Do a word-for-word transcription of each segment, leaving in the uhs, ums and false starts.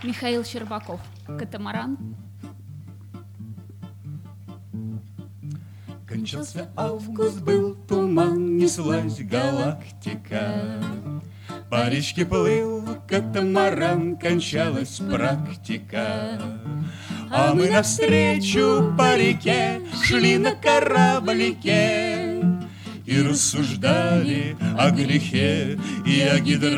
Михаил Щербаков. Катамаран. Кончался август, был туман, неслась галактика. По речке плыл катамаран, кончалась практика. А мы навстречу по реке шли на кораблике и рассуждали о грехе и о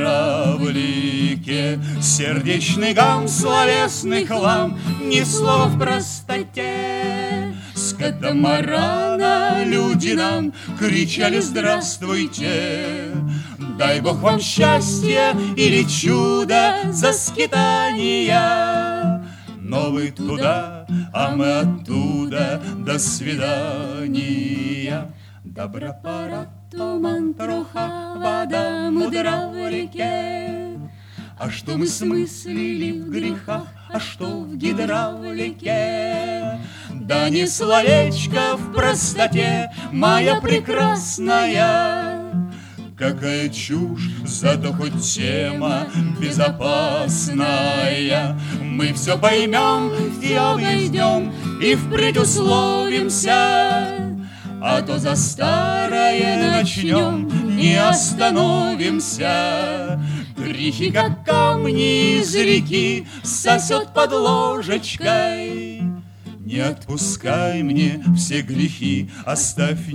гидравлике. Сердечный гам, словесный хлам, ни слова в простоте. С катамарана люди нам кричали: здравствуйте! Дай Бог вам счастья или чудо за скитания. Но вы туда, а мы оттуда. До свидания. Добра пора, туман, труха, вода мудра в реке. А что мы смыслили в грехах, а что в гидравлике? Да не словечко в простоте, моя прекрасная. Какая чушь, зато хоть тема безопасная. Мы все поймем и обойдем, и впредь условимся. А то за старое начнем, не остановимся. Грехи, как камни из реки, сосет под ложечкой. Не отпускай мне все грехи, оставь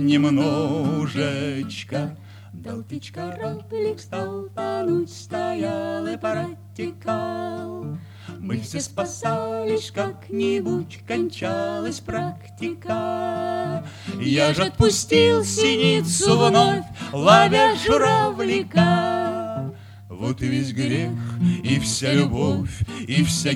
немножечко. Дал тыч кораблик, стал тонуть, стоял и протекал. Мы все спасались, как-нибудь кончалась практика. Я же отпустил синицу вновь, ловя журавлика. Вот и весь грех, и вся любовь, и вся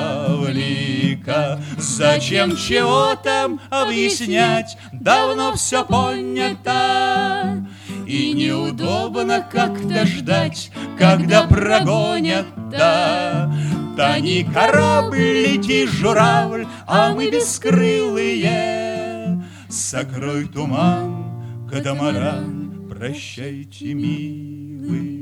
гидравлика. Зачем чего там объяснять, давно все понято. И неудобно как-то ждать, когда прогонят-то. Тони корабль, лети журавль, а мы бескрылые. Сокрой туман, катамаран, прощайте, милый.